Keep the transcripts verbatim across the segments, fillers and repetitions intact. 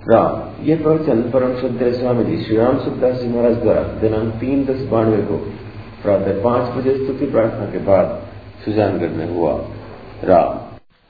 राम ये प्रवचन परम श्रद्धेय स्वामी जी श्री राम सुखदास जी महाराज द्वारा दिनांक तीन दस बानवे को प्रातः पांच बजे स्तुति प्रार्थना के बाद सुजानगढ़ में हुआ। राम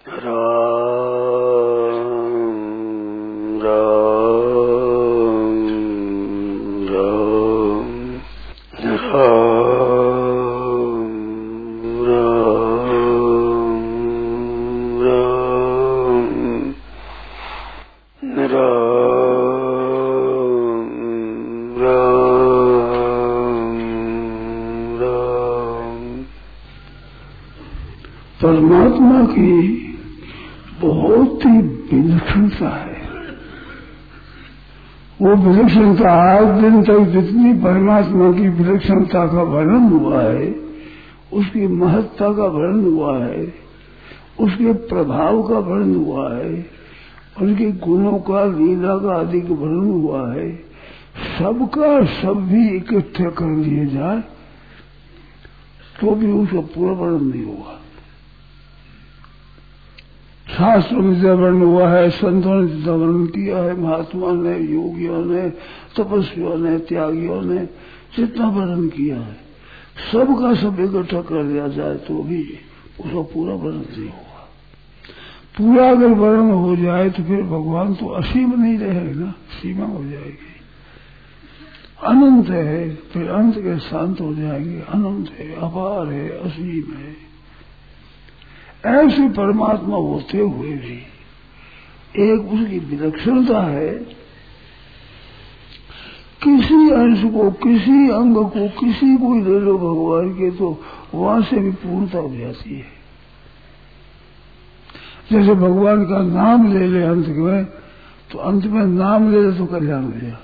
परमात्मा की बहुत ही विलक्षणता है। वो विलक्षणता आज दिन तक जितनी परमात्मा की विलक्षणता का वर्णन हुआ है, उसकी महत्ता का वर्णन हुआ है, उसके प्रभाव का वर्णन हुआ है, उनके गुणों का लीला का आदि का वर्णन हुआ है, सबका सब भी इकट्ठे कर लिए जाए तो भी उसका पूरा वर्णन नहीं होगा। शास्त्रों में जितना वर्णन हुआ है, संतों ने जितना वर्णन किया है, महात्मा ने, योगियों ने, तपस्वियों ने, त्यागियों ने जितना वर्णन किया है, सबका सब इकट्ठा कर दिया जाए तो भी उसका पूरा वर्णन नहीं होगा। पूरा अगर वर्णन हो जाए तो फिर भगवान तो असीम नहीं रहेगा ना, सीमा हो जाएगी। अनंत है, फिर अंत के शांत हो जाएंगे। अनंत है, अपार है, असीम है। ऐसे परमात्मा होते हुए भी एक उसकी विलक्षणता है। किसी अंश को, किसी अंग को, किसी को ले लो भगवान के तो वहां से भी पूर्णता हो जाती है। जैसे भगवान का नाम ले ले अंत में, तो अंत में नाम ले ले तो कल्याण हो जाए।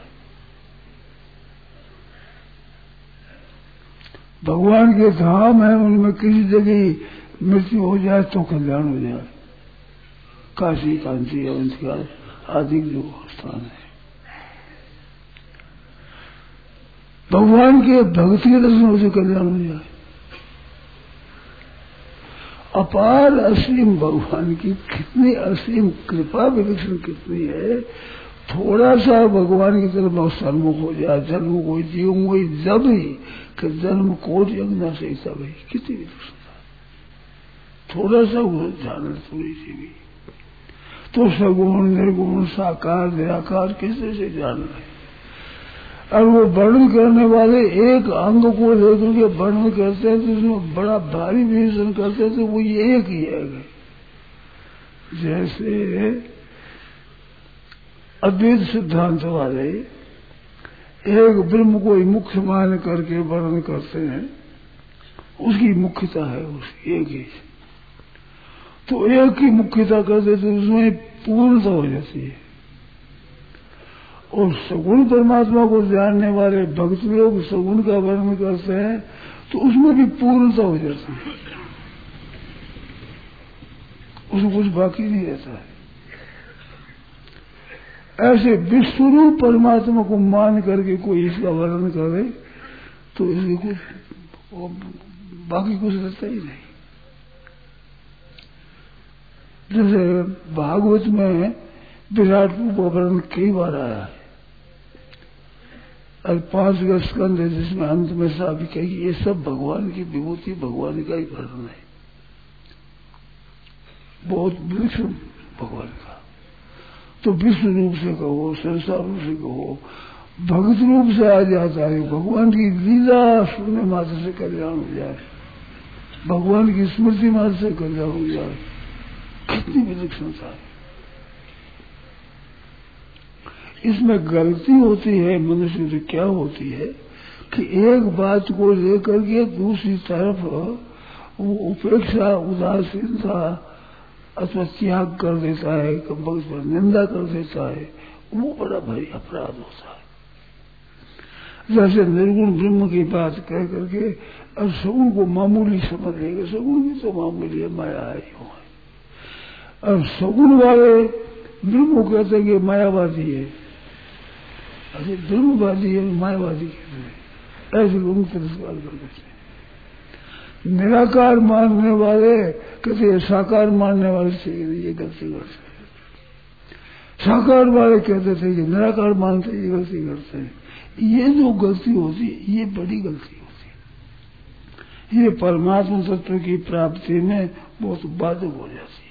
भगवान के धाम है, उनमें किसी जगह मृत्यु हो जाए तो कल्याण हो जाए। काशी, कांची, अवंतिका आदि जो स्थान है, भगवान के भक्ति के दर्शन से कल्याण हो जाए। अपार असीम भगवान की कितनी असीम कृपा विलक्षण कितनी है। थोड़ा सा भगवान की तरफ सन्मुख हो जाए, जन्म को जीव कोई जब ही कि जन्म कोटि अंगना से तब ही कितनी विलक्षण। थोड़ा सा वो ध्यान थोड़ी सी भी तो सगुण, निर्गुण, साकार, निराकार किसी से जान रहे। और वो वर्णन करने वाले एक अंग को लेकर के वर्णन करते हैं तो उसमें बड़ा भारी विवेचन करते हैं तो वो ये एक ही है। जैसे अद्वैत सिद्धांत वाले एक ब्रह्म को ही मुख्य मान करके वर्णन करते हैं, उसकी मुख्यता है उसकी एक ही। तो एक ही मुख्यता करते तो उसमें पूर्णता हो जाती है। और सगुण परमात्मा को जानने वाले भक्त लोग सगुण का वर्णन करते हैं तो उसमें भी पूर्णता हो जाती है, उसमें कुछ बाकी नहीं रहता है। ऐसे विश्वरूप परमात्मा को मान करके कोई इसका वर्णन करे तो इसमें कुछ बाकी कुछ रहता ही नहीं। जैसे भागवत में विराट रूप का वर्णन कई बार आया है और पांच का स्कंद है जिसमें अंत में साबित है कि ये सब भगवान की विभूति, भगवान का ही वर्णन है। बहुत विलक्षण भगवान का। तो विश्व रूप से कहो, संसार रूप से कहो, भगत रूप से आ जाता है। भगवान की लीला सुनने मात्र से कल्याण हो जाए, भगवान की स्मृति मात्र से कल्याण हो जाए। कितनी विलक्षणता है। इसमें गलती होती है मनुष्य से। क्या होती है कि एक बात को लेकर के दूसरी तरफ वो उपेक्षा, उदासीनता अथवा त्याग कर देता है, भक्त पर निंदा कर देता है। वो बड़ा भारी अपराध होता है। जैसे निर्गुण ब्रह्म की बात कह करके और सगुण को मामूली समझ लेंगे। सगुण भी तो मामूली है, माया है, यूं है। और सगुण वाले ब्रह्म को कहते हैं कि मायावादी है, अरे ब्रह्मवादी है, मायावादी कहते हैं। ऐसे लोग तिरस्कार कर देते हैं। निराकार मानने वाले कहते हैं साकार मानने वाले से ये गलती करते हैं। साकार वाले कहते थे कि निराकार मानते ये गलती करते हैं। ये जो गलती होती है ये बड़ी गलती होती है, ये परमात्मा तत्व की प्राप्ति में बहुत बाधक हो जाती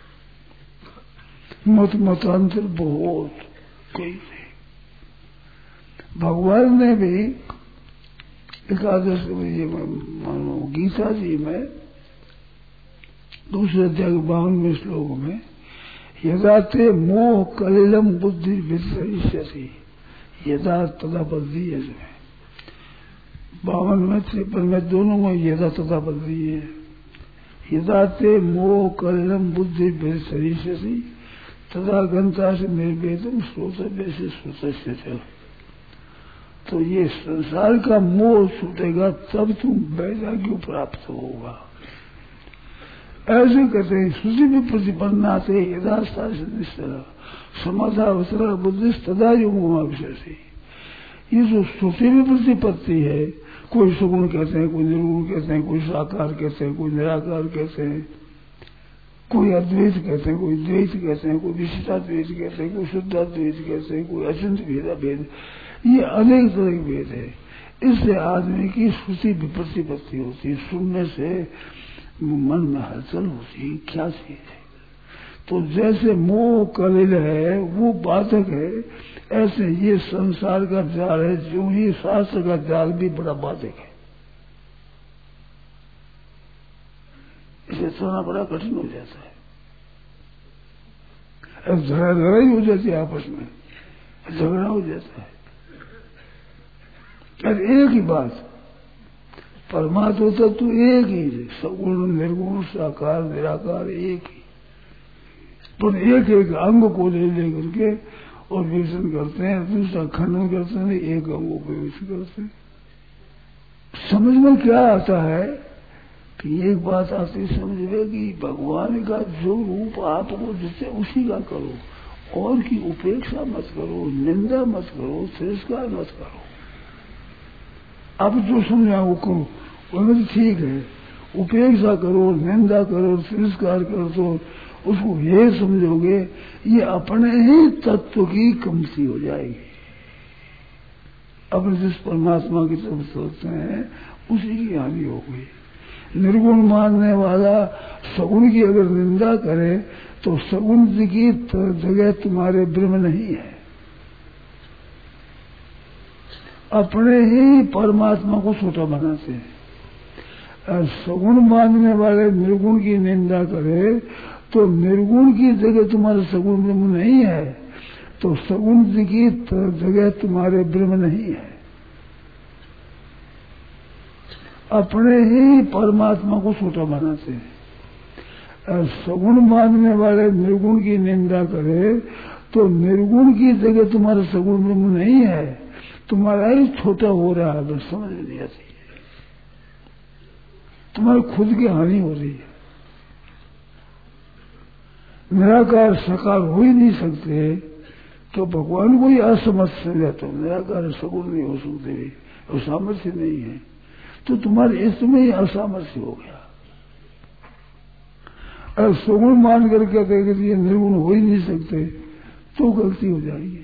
है। मत मतांतर बहुत कई थे। भगवान ने भी एकादश मानो गीता जी में दूसरे अध्याय के बावनवें श्लोक में यदा ते मोह कलिलम बुद्धि विसरिष्यसि यदा तदा बद्धी है। बावन में तिरपन में दोनों में यदा तदा बद्धी है। यदा ते मोह कलिलम बुद्धि विसरिष्यसि तदा गंता से निर्वेदम श्रोतव्य से श्रोतस्य चल। तो ये संसार का मोह छूटेगा तब तुम वैराग्य प्राप्त होगा। ऐसे कहते हैं श्रुति में प्रतिपन्ना थे यदास्था समाधावसरा बुद्धिस्ट तदा युगमा विशेषी। ये जो श्रुति में प्रतिपत्ति है, कोई सगुण कहते हैं, कोई निर्गुण कहते हैं, कोई साकार कहते हैं, कोई निराकार कहते हैं, कोई अद्वैत कहते हैं, कोई द्वैत कहते हैं, कोई विशिष्टाद्वैत कहते हैं, कोई शुद्धाद्वैत कहते हैं, कोई अचिंत भेदा भेद, ये अनेक तरह के भेद है। इससे आदमी की श्रुति में प्रतिपत्ति होती है, सुनने से मन में हलचल होती है, क्या चीज है। तो जैसे मोह कलिल है वो बाधक है, ऐसे ये संसार का जाल है, जो ही शास्त्र का जाल भी बड़ा बाधक है। इसे सोना बड़ा कठिन हो जाता है, झगड़ा लड़ाई हो जाती है, आपस में झगड़ा हो जाता है। और एक ही बात, परमात्मा तत्व तो एक ही है, सगुण निर्गुण साकार निराकार एक ही, पर एक एक अंग को ले लेकर के और विवेचन करते हैं, दूसरा खंडन करते हैं, एक अंगों को विवेचन करते हैं। समझ में क्या आता है कि एक बात आती समझ में कि भगवान का जो रूप आपको जिससे उसी का करो, और की उपेक्षा मत करो, निंदा मत करो, तिरस्कार मत करो। अब जो समझा वो करो, वो ठीक है। उपेक्षा करो, निंदा करो, तिरस्कार करो, तो उसको ये समझोगे ये अपने ही तत्व की कमती हो जाएगी। अपने जिस परमात्मा की तरफ सोचते हैं उसी की हानि हो गई। निर्गुण मानने वाला सगुण की अगर निंदा करे तो सगुण की जगह तुम्हारे ब्रह्म नहीं है, अपने ही परमात्मा को छोटा बनाते हैं। सगुण मानने वाले निर्गुण की निंदा करे तो निर्गुण की जगह तुम्हारे सगुण ब्रह्म नहीं है, तो सगुण की जगह तुम्हारे ब्रह्म नहीं है। अपने ही परमात्मा को छोटा बनाते हैं। सगुण मानने वाले निर्गुण की निंदा करे तो निर्गुण की जगह तुम्हारा सगुण ब्रह्म नहीं है, तुम्हारा ही छोटा हो रहा है, बस समझ में नहीं आती है। तुम्हारी खुद की हानि हो रही है। निराकार साकार हो ही नहीं सकते तो भगवान को ही असमर्थ समझा, तो निराकार सगुण नहीं हो सकते, और सामर्थ्य नहीं है, तो तुम्हारे इसमें ही असामर्थ्य हो गया। और सगुण मान करके कहते ये निर्गुण हो ही नहीं सकते तो गलती हो जाएगी।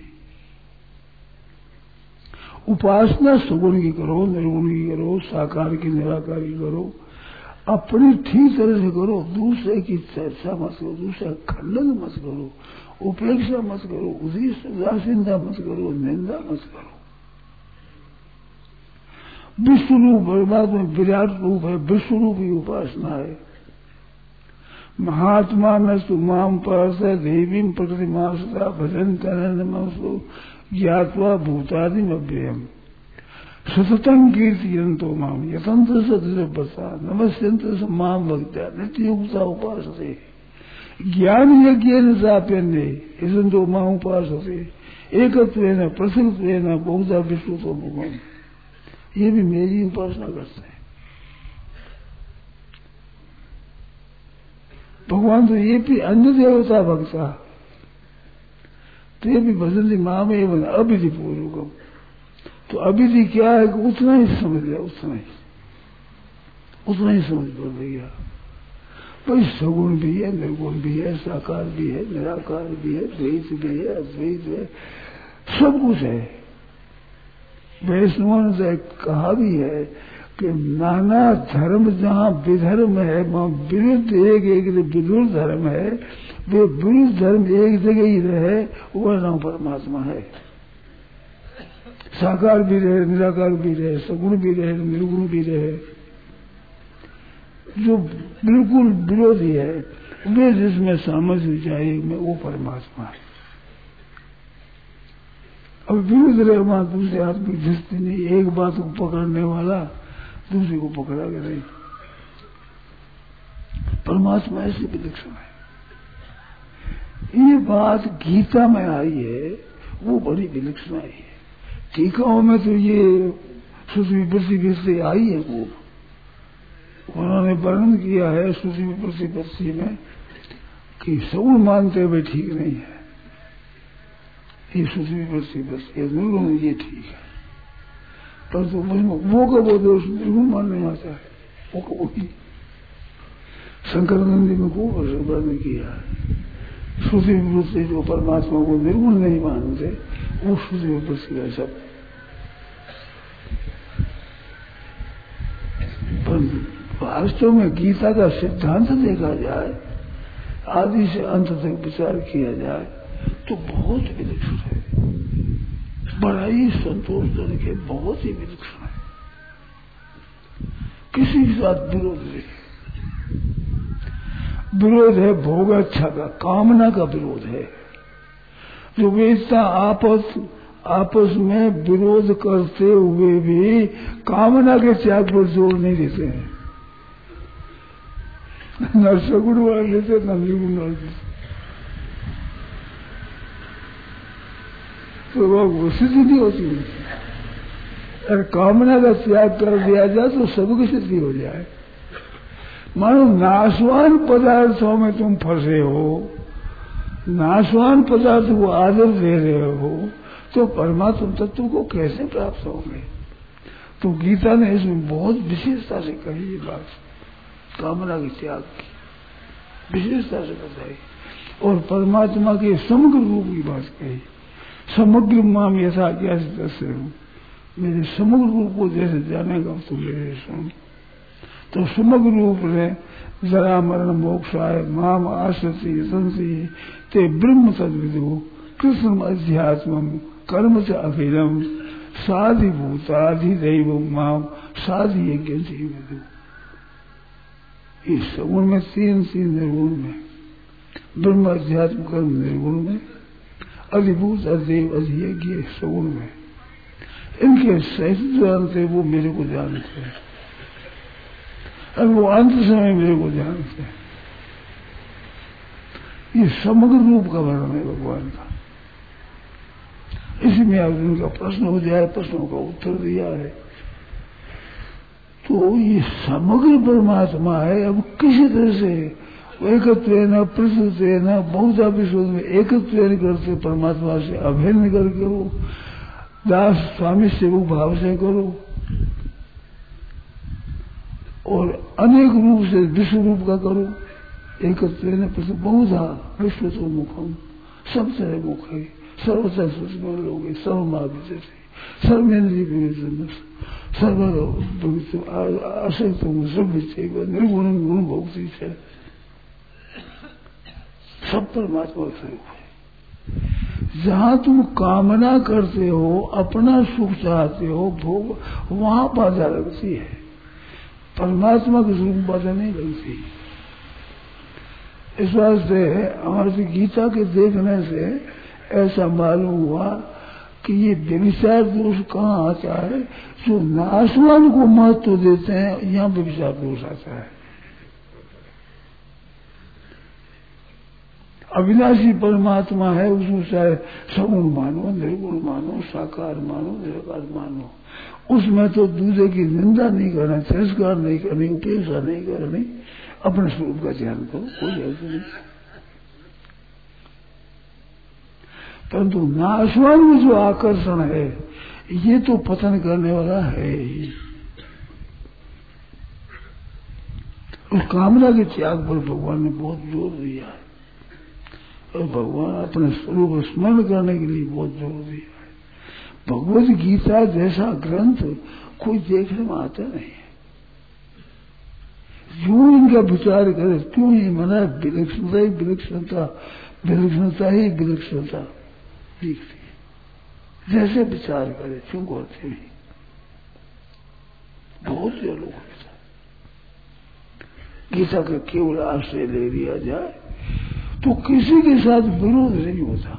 उपासना सगुण की करो, निर्गुण की करो, साकार की निराकार की करो, अपनी ठीक तरह से करो, दूसरे की चर्चा मत करो, दूसरा खंडन मत करो, उपेक्षा मत करो, उदासीनता मत करो, निंदा मत करो। विश्व रूप परमात्मा विराट रूप है, विश्व रूप ही उपासना है। महात्मा में सुमाम परस देवी प्रतिमा सदा भजन तनमसु ज्ञात्वा भूतादि अव्ययम सततं कीर्तयन्तो माम यतंत्र सदृशा नमस्यन्त्र स माम भक्त्या नित्ययुक्ता उपासते ज्ञान यज्ञेन चाप्यन्ते यजन्तो माम उपासते एकत्वेन प्रसन्नत्वेन बहुधा विश्वतो भगवान। ये भी मेरी उपासना करते हैं। भगवान तो ये भी अन्य देवता भक्ता, तो ये भी भजन माम एवं अविधि पूर्वकम। तो अविधि क्या है कि उतना ही समझ लिया, उतना ही उतना ही समझ पड़ गया। भाई सगुण भी है, निर्गुण भी है, साकार भी है, निराकार भी है, द्वैत भी है, अद्वैत है, सब कुछ है। वैष्णवों ने कहा भी है कि नाना धर्म जहाँ विधर्म है वहाँ विरुद्ध एक एक विरुद्ध धर्म है, वे विरुद्ध धर्म एक जगह ही रहे, वह नाम परमात्मा है। साकार भी रहे, निराकार भी रहे, सगुण भी रहे, निर्गुण भी रहे, जो बिल्कुल विरोधी है वे जिसमें सामर्थ्य चाहिए में वो परमात्मा है। अब विरुद्ध रहे वहां दूसरे आदमी घिसते नहीं, एक बात को पकड़ने वाला दूसरे को पकड़ा के नहीं। परमात्मा ऐसे विलक्षण है। ये बात गीता में आई है, वो बड़ी विलक्षण आई है। टीकाओं में तो ये सुश्री पृथ्वी से आई है, वो उन्होंने वर्णन किया है सुश्री पृथ्वी में कि सगुण मानते हुए ठीक नहीं है, ये सुश्री पृथ्वी निर्गुण ये ठीक है, पर तो वो का वो दोष निर्गुण मानने आता है, वो का वही शंकरानंद में को वर्णन किया है। श्रुति विरुद्ध जो परमात्मा को निर्गुण नहीं मानते वो श्रुति विरुद्ध है सब। वास्तव में गीता का सिद्धांत देखा जाए, आदि से अंत तक विचार किया जाए तो बहुत विलक्षण है, बड़ा ही संतोषजनक है, बहुत ही विलक्षण है, किसी के साथ विरोध नहीं। विरोध है भोग इच्छा का, कामना का विरोध है। जो वेदता आपस आपस में विरोध करते हुए भी कामना के त्याग पर जोर नहीं देते हैं, न सगुण वाले देते न निर्गुण वाले देते, तो वह सिद्धि नहीं होती। अगर कामना का त्याग कर दिया जाए तो सबकी सिद्धि हो जाए। मानो नाशवान पदार्थों में तुम फंसे हो, नाशवान पदार्थ को आदर दे रहे हो, तो परमात्मा तत्व को कैसे प्राप्त होंगे? तो गीता ने इसमें बहुत विशेषता से कही ये बात, कामना के त्याग की विशेषता से बताई और परमात्मा के समग्र रूप की बात कही। समग्र माम यथा क्या दस हूँ, मेरे समग्र रूप को जैसे जानेगा तो मेरे सुन। तो समग्र रूप में जरा मरण मोक्षाय माम आसति संति ते ब्रह्म तद्विदु कृष्ण अध्यात्म कर्म च अखिलम साधिभूताधिदैव माम साधि यज्ञ विदु। इस सगुण में तीन तीन निर्गुण में, ब्रह्म अध्यात्म कर्म निर्गुण में, अधिभूत अधिदेव अधियज्ञ सगुण में, इनके सहित जानते वो मेरे को जानते हैं, और वो अंत समय मेरे को जानते हैं। ये समग्र रूप का वर्णन है भगवान का। इसी में अर्जुन का प्रश्न हो जाए, प्रश्नों का उत्तर दिया है। तो ये समग्र परमात्मा है। अब किसी तरह से एकत्व न पृथ्व न बहुधा विशोध में एकत्व करते परमात्मा से अभिन्न करके वो दास स्वामी सेवक भाव से करो और अनेक रूप से विश्व रूप का करो। एकत्व न पृथ्व बहुधा विश्व तो मुखम, सब तरह मुख है, सर्वथा सुषमा लोग सर्वमावित सर्वेन्द्रिय सर्व असक्त सब निर्गुण गुण भोक्ति है, सब परमात्मा स्वरूप है। जहाँ तुम कामना करते हो, अपना सुख चाहते हो, भोग, वहां बाधा लगती है, परमात्मा के स्वरूप बाधा नहीं लगती। इस वास्ते हमारी गीता के देखने से ऐसा मालूम हुआ कि ये व्यभिचार दोष कहाँ आता है? जो नाशवान को महत्व देते हैं, यहाँ व्यभिचार दोष आता है। अविनाशी परमात्मा है, उसमें चाहे सगुण मानो, निर्गुण मानो, साकार मानो, निराकार मानो, उसमें तो दूसरे की निंदा नहीं करना, तिरस्कार नहीं करनी, उपेक्षा नहीं करनी, अपने स्वरूप का ध्यान करो, कोई ऐसा नहीं। परंतु नाशवान में जो आकर्षण है, ये तो पतन करने वाला है ही। उस कामना के त्याग पर भगवान ने बहुत जोर दिया है और भगवान अपने स्वरूप स्मरण करने के लिए बहुत जोर दिया है। भगवत गीता जैसा ग्रंथ कोई देखने में आता नहीं है। जो इनका विचार करे क्यों ही मना विलक्षणता ही विलक्षणता विलक्षणता ही विलक्षणता दिखती है। जैसे विचार करे क्यों करते नहीं, बहुत से लोग गीता का केवल आश्रय ले लिया जाए तो किसी के साथ विरोध नहीं होता।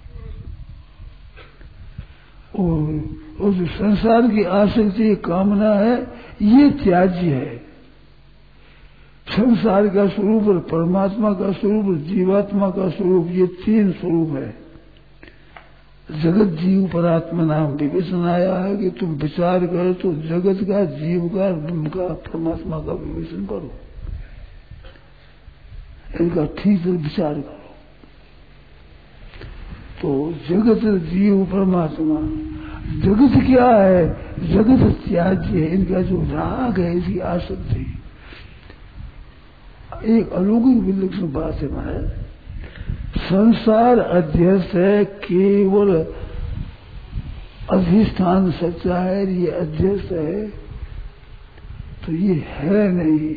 और, और जो संसार की आसक्ति कामना है ये त्याज्य है। संसार का स्वरूप और परमात्मा का स्वरूप और जीवात्मा का स्वरूप ये तीन स्वरूप है। जगत जीव पर आत्मा नाम विवेचन आया है कि तुम विचार करो तो जगत का, जीव का, ब्रह्म का, परमात्मा का विवेचन करो, इनका ठीक से विचार करो। तो जगत जीव परमात्मा, जगत क्या है? जगत त्याज्य है। इनका जो राग है, इसकी आसक्ति, एक अलौकिक विलक्षण बात है महाराज। संसार अध्यस्त है, केवल अधिष्ठान सच्चा है, ये अध्यस्त है तो ये है नहीं।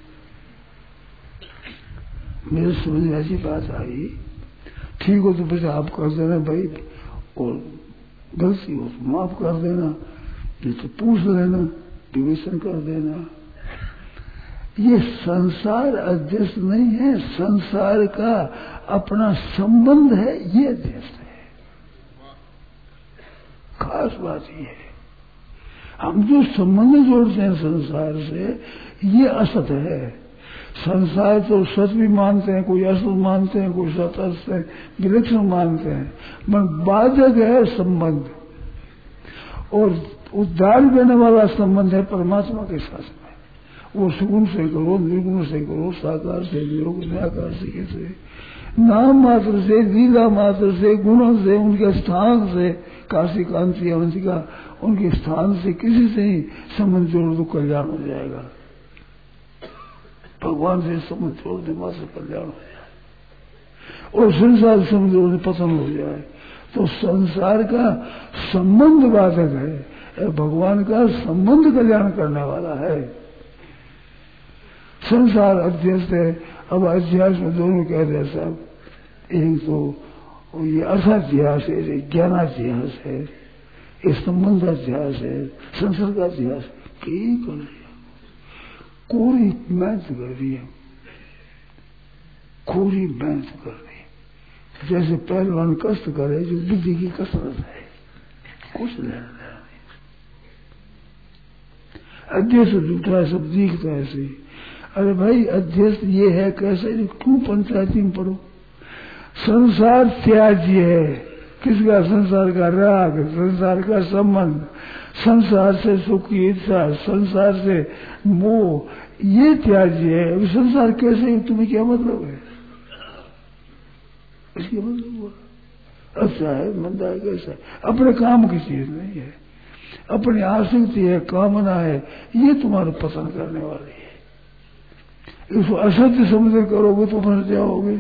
मेरे समझ में ऐसी बात आई, ठीक हो तो बस आप कर देना भाई, और गलती हो तो माफ कर देना, नहीं तो पूछ लेना, विवेचन कर देना। ये संसार अध्यस्त नहीं है, संसार का अपना संबंध है, ये अध्यस्त है। खास बात ये है, हम जो संबंध जोड़ते हैं संसार से, ये असत है। संसार तो सत भी मानते हैं, कोई असत मानते हैं, कोई सत असत है, विलक्षण मानते हैं, मगर बाधक है संबंध। और उद्धार देने वाला संबंध है परमात्मा के साथ में। वो सुगुण से करो, निर्गुण से करो, साकार से, निराकार से, कैसे नाम मात्र से, लीला मात्र से, गुणों से, उनके स्थान से, काशी कांति अवंतिका, उनके स्थान से किसी से ही संबंध जोड़ दो, कल्याण हो जाएगा। भगवान से संबंध जोड़ दे, मात्र कल्याण हो जाए। और संसार से संबंध जोड़ दे, पतन हो जाए। तो संसार का संबंध बाधक है, भगवान का संबंध कल्याण करने वाला है। संसार अध्यस्त है। अब अध्यास में दोनों कह रहे साहब, एक तो ये अर्थाध्यास है, ये ज्ञानाध्यास है, ये संबंधाध्यास है, संसार का अध्यास कई कर दिया, कोरी मेहनत कर दी है, कोरी मेहनत कर दी। जैसे पहलवान कष्ट करे, जो बुद्धि की कसरत है, कुछ लेना देना नहीं। अध्यस्त दूसरा सब दिखता है ऐसे। अरे भाई अध्यस्त ये है कैसे, क्यों पंचायती में पढ़ो? संसार त्याज्य है। किसका? संसार का राग, संसार का संबंध, संसार से सुख की इच्छा, संसार से मोह, ये त्याज्य है। अभी संसार कैसे, तुम्हें क्या मतलब है? इसके मतलब हुआ अच्छा है, मंदा है, कैसा है? अपने काम की चीज नहीं है, अपनी आसक्ति है, कामना है, ये तुम्हारा पसंद करने वाली है। इसको असत्य समझ करोगे तो फंस जाओगे।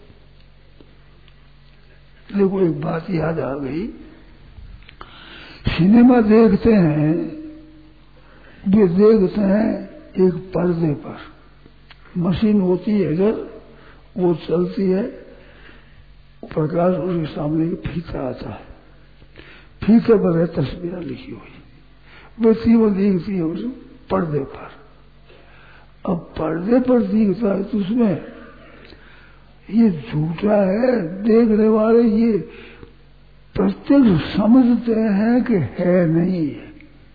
देखो एक बात याद आ गई, सिनेमा देखते हैं, ये देखते हैं एक पर्दे पर, मशीन होती है अगर वो चलती है, प्रकाश उसके सामने फीता आता है, फीते पर है तस्वीरें लिखी हुई, व्यक्ति वो देखती है उस पर्दे पर। अब पर्दे पर दिखता है तो उसमें ये झूठा है, देखने वाले ये प्रत्यक्ष समझते हैं कि है नहीं है,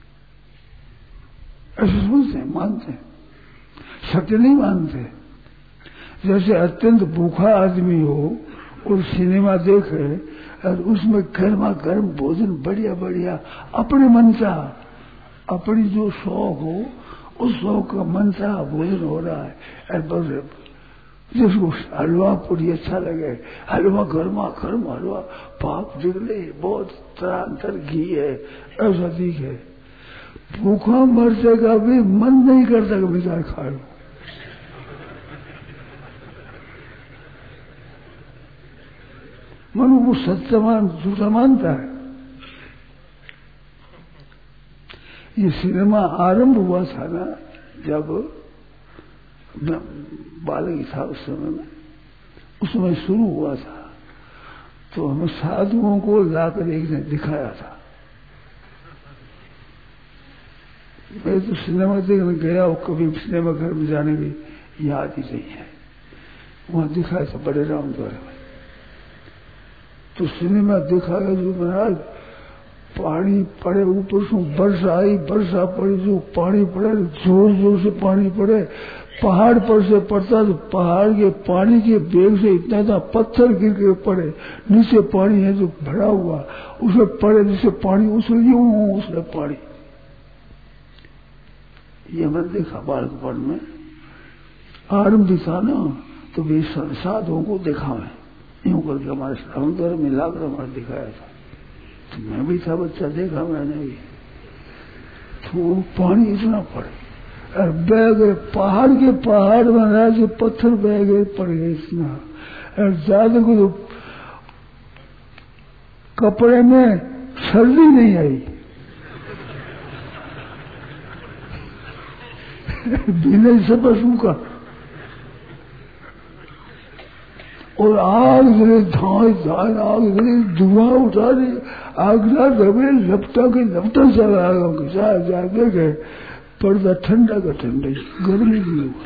ऐसे समझते हैं, मानते हैं, सत्य नहीं मानते। जैसे अत्यंत भूखा आदमी हो और सिनेमा देखे और उसमें गर्मा गर्म भोजन बढ़िया बढ़िया अपने मन का, अपनी जो शौक हो उस शौक का मन सा भोजन हो रहा है, बस जिसको हलवा पूरी अच्छा लगे, हलवा गर्मा गर्म हलवा, पाप निकले, बहुत तरह घी है, ऐसा दिखे, भूखा मरने का भी मन नहीं करता कि बेचार खा लो। मनु वो सत्य मान झूठा मानता है। ये सिनेमा आरंभ हुआ था ना, जब मैं बालक था उस समय में, उस समय शुरू हुआ था, तो हमें साधुओं को लाकर एक ने दिखाया था। मैं तो सिनेमा देखने गया और कभी सिनेमा घर में जाने की याद ही नहीं है। वहां दिखाया था बड़े राम द्वारा में। तो सिनेमा देखा गया जो महाराज पानी पड़े, ऊपर से वर्षा आई, वर्षा पड़ी, जो पानी पड़े जोर जोर से पानी पड़े, पहाड़ पर से पड़ता तो पहाड़ के पानी के बेग से इतना था पत्थर गिर के पड़े, नीचे पानी है जो भरा हुआ, उसमें पड़े जिससे पानी उछल यूं उसने पानी। ये मैंने देखा बालकपन में, आरंभ था ना, तो वे साधुओं को देखा मैं यूं करके हमारे समुद्र में लाकर हमारे दिखाया था। तो मैं भी था बच्चा, देखा मैंने भी। तो पानी इतना पड़े और बह गए, पहाड़ के पहाड़ बना जो पत्थर बह गए, पड़ गए इतना। और ज्यादा को तो कपड़े में सर्दी नहीं आई, बिना सब सूखा। और आग गिरे, धाए धाए आग गिरे, धुआं उठा रही, आग ना दबे, लपटा के लपटा चला जा जाते गए, पर्दा ठंडा का ठंडा, गर्मी नहीं हुआ।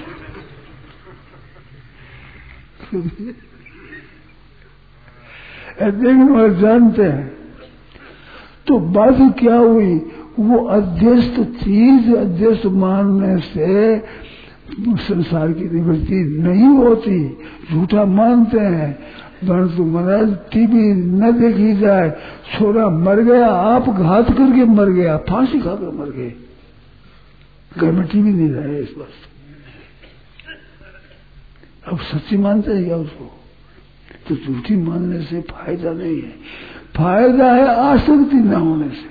देखने वाले जानते हैं। तो बात क्या हुई, वो अध्यस्त चीज अध्यस्त मानने से संसार की निवृत्ति नहीं होती, झूठा मानते हैं। परंतु महाराज टीवी न देखी जाए, छोरा मर गया, आप घात करके मर गया, फांसी खाकर मर गए, घर में टीवी नहीं रहे इस बात। अब सच्ची मानते हैं क्या उसको? तो झूठी मानने से फायदा नहीं है, फायदा है आसक्ति न होने से।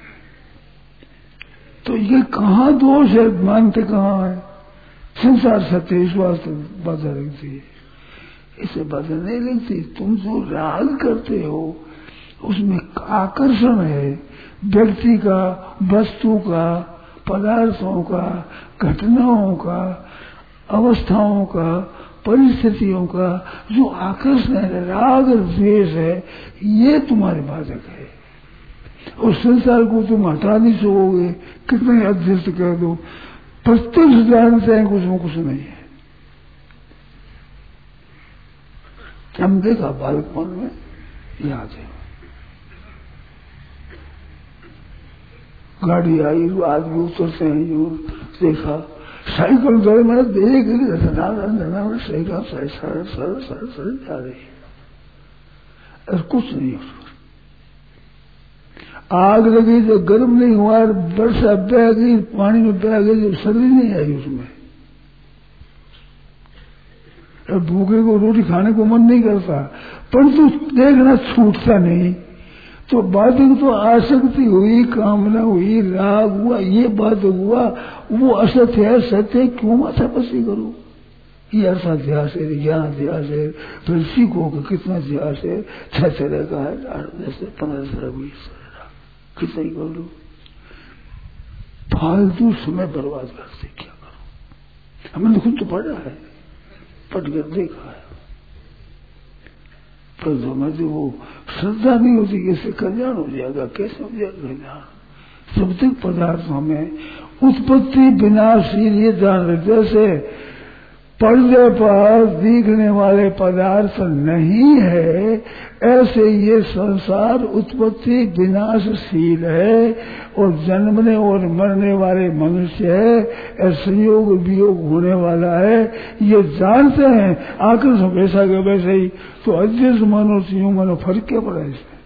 तो ये कहाँ दोष है, मानते कहाँ है? संसार सत्य विश्वास तो बाधा लगती है, इसे बाधा नहीं लगती। तुम जो राग करते हो उसमें आकर्षण है, व्यक्ति का, वस्तु का, पदार्थों का, घटनाओं का, अवस्थाओं का, परिस्थितियों का जो आकर्षण है, राग द्वेष है, ये तुम्हारे बाधक है। और संसार को तुम हटा नहीं सकोगे, कितने अध्यस्त कर दो, प्रत्यक्ष जानते हैं कुछ में कुछ नहीं है। हम देखा बालकपन में याद है, गाड़ी आई, आदमी उतरते हैं, यूं देखा साइकिल गए, मैंने देख ली cycle sir sir sir sir sir जा रही है और कुछ नहीं उसको। आग लगी जो गर्म नहीं हुआ, वर्षा बह गई, पानी में बह गई जो सर्दी नहीं आई उसमें। और भूखे को रोटी खाने को मन नहीं करता, परंतु देखना छूटता नहीं। तो बाधक तो आसक्ति हुई, कामना हुई, राग हुआ, ये बाधक हुआ। वो असत्य है, सत्य क्यों माथापसी करो? ये अर्थाध्यास है, ज्ञानाध्यास है, फिर सीखो कि कितना अध्यास है, छह तरह का है, आठ दस पंद्रह तरह बीस कितना ही कर लो, फालतू समय बर्बाद करते, क्या करो? हमने खुद तो पढ़ा है, पढ़ कर देखा है, पर हमें जो वो श्रद्धा नहीं होती कैसे कल्याण हो जाएगा, कैसे हो जाएगा कल्याण? जब तक पदार्थों में उत्पत्ति विनाशील ये जान रहे, जैसे पर्दे पर दिखने वाले पदार्थ नहीं है, ऐसे ये संसार उत्पत्ति विनाशशील है और जन्मने और मरने वाले मनुष्य है, संयोग वियोग होने वाला है, ये जानते हैं। आकर्षण वैसा के वैसे ही, तो अध्यक्ष मानो संयोग मानो, फर्क क्या पड़ा इसमें?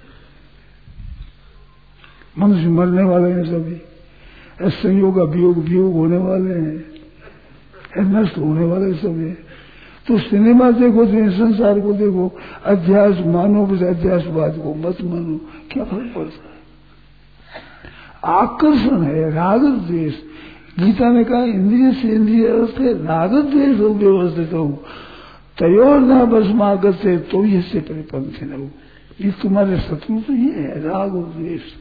मनुष्य मरने वाले हैं सभी, संयोग वियोग वियोग होने वाले हैं, नष्ट होने वाले सब है। तो सिनेमा देखो, तो संसार को देखो, अध्यास मानो, बस अध्यासवाद को मत मानो, क्या फर्क पड़ता है? आकर्षण है, राग द्वेष। गीता ने कहा इंद्रिय से इंद्रिय अवस्थे राग द्वेष व्यवस्थित हो, तयोर न बस मागत से तो इससे परिपंथ न हो। ये तुम्हारे शत्रु तो ये है, राग और द्वेष।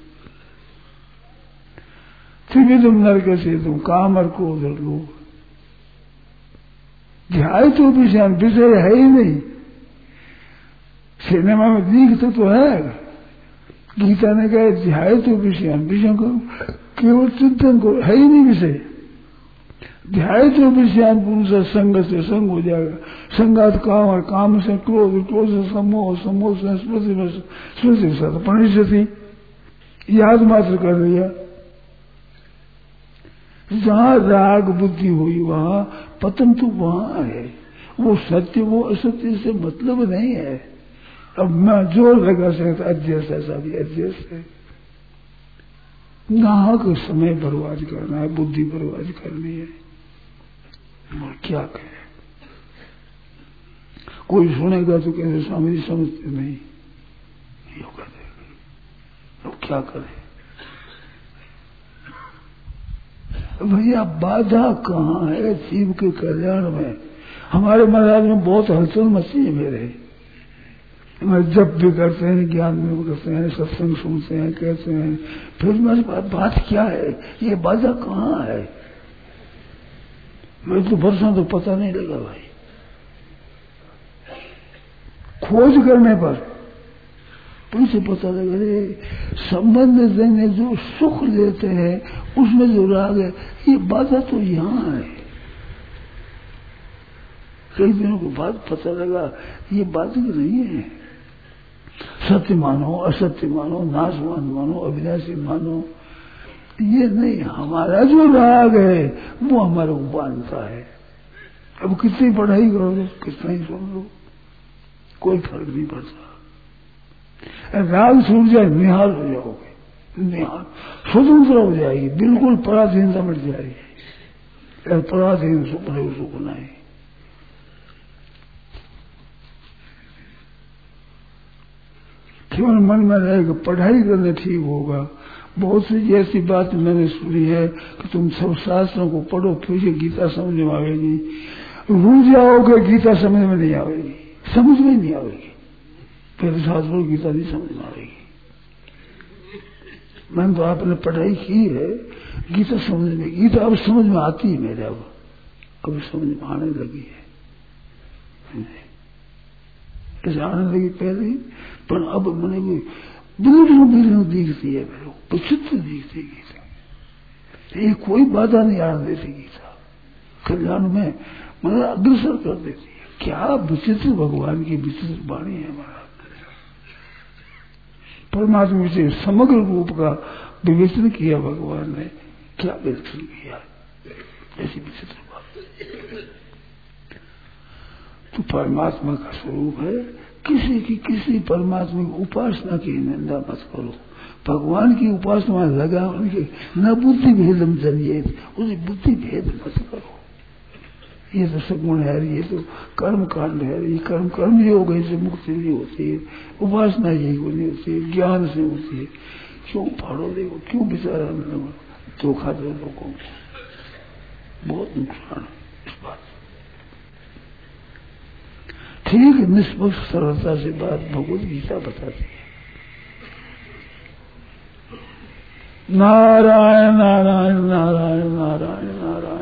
त्रिविधम नरक से तुम कामर को उधर लोग ध्याय तो विषय विषय है ही नहीं। सिनेमा में दिखता तो है, गीता ने कहा ध्याय तो विषय विषयों को केवल चिंतन को है ही नहीं विषय। ध्याय तो विषय पुरुष संग से संग हो जाएगा, संगात काम और काम से क्रोध, क्रोध से सम्मोह, सम्मोह से स्मृति में स्मृति से परिणति याद मात्र कर लिया। जहां राग बुद्धि हुई वहां पतन तो वहां है। वो सत्य वो असत्य से मतलब नहीं है। अब मैं जोर लगा सकता अध्यक्ष ऐसा भी अध्यक्ष है। नाहक समय बर्बाद करना है, बुद्धि बर्बाद करनी है, और क्या कहे। कोई सुनेगा तो कैसे स्वामी जी समझते नहीं, योगा देगा, अब क्या करे भैया। बाधा कहाँ है जीव के कल्याण में। हमारे महाराज में बहुत हलचल मची है मेरे। मैं जब भी करते हैं, ज्ञान में करते हैं, सत्संग सुनते हैं, कहते हैं, फिर मेरे पास बात क्या है, ये बाधा कहाँ है। मैं तो वर्षों तो पता नहीं लगा भाई। खोज करने पर उनसे पता लगा रे संबंध देने जो सुख लेते हैं उसमें जो राग है, ये बाधा तो यहाँ है। कई दिनों के बाद पता लगा ये बाधा नहीं है। सत्य मानो, असत्य मानो, नाशवान मानो, अविनाशी मानो, ये नहीं। हमारा जो राग है वो हमारे को बांधता है। अब कितनी पढ़ाई करोगे, कितना ही सुन लो, कोई फर्क नहीं पड़ता। राग छूट जाए निहाल हो जाओगे, निहाल स्वतंत्र हो जाएगी, बिल्कुल पराधीनता मिट जाएगी। पराधीन सुख नहीं सुख नहीं। केवल मन में रहेगा पढ़ाई करना ठीक होगा। बहुत सी ऐसी बात मैंने सुनी है कि तुम सब शास्त्रों को पढ़ो फिर ये गीता समझ में आवेगी। रूठ जाओगे गीता समझ में नहीं आवेगी, समझ में नहीं आवेगी। फिर शास्त्रों गीता नहीं समझ में आएगी। मैंने तो आपने पढ़ाई की है, गीता समझ में, गीता अब समझ में आती है मेरे, अब अब समझ में आने लगी है। ऐसे आने लगी पहले, पर अब मैंने भी बिल्कुल बिल्कुल दिखती है मेरे को, विचित्र दिखती है गीता। ये कोई बाधा नहीं आने देती गीता, कल्याण में मतलब अग्रसर कर देती है। क्या विचित्र भगवान की विचित्र वाणी है हमारा। परमात्मा से समग्र रूप का विवेचन किया भगवान ने, क्या विवेचन किया, ऐसी विचित्र बात। तो परमात्मा का स्वरूप है। किसी की किसी परमात्मा की उपासना की निंदा मत करो। भगवान की उपासना लगा उनके न बुद्धि भेदम जनिए, उसे बुद्धि भेद मत करो। ये तो सगुण है, ये तो कर्म कांड है, ये कर्म कर्म योग है, मुक्ति नहीं होती है, उपासना यही नहीं होती है, ज्ञान से होती है। क्यों फाड़ो देखो, क्यों बेचारा धोखा दो लोगों को, बहुत नुकसान है इस बात। ठीक निष्पक्ष सरलता से बात भगवत गीता बताती है। नारायण नारायण नारायण नारायण नारायण।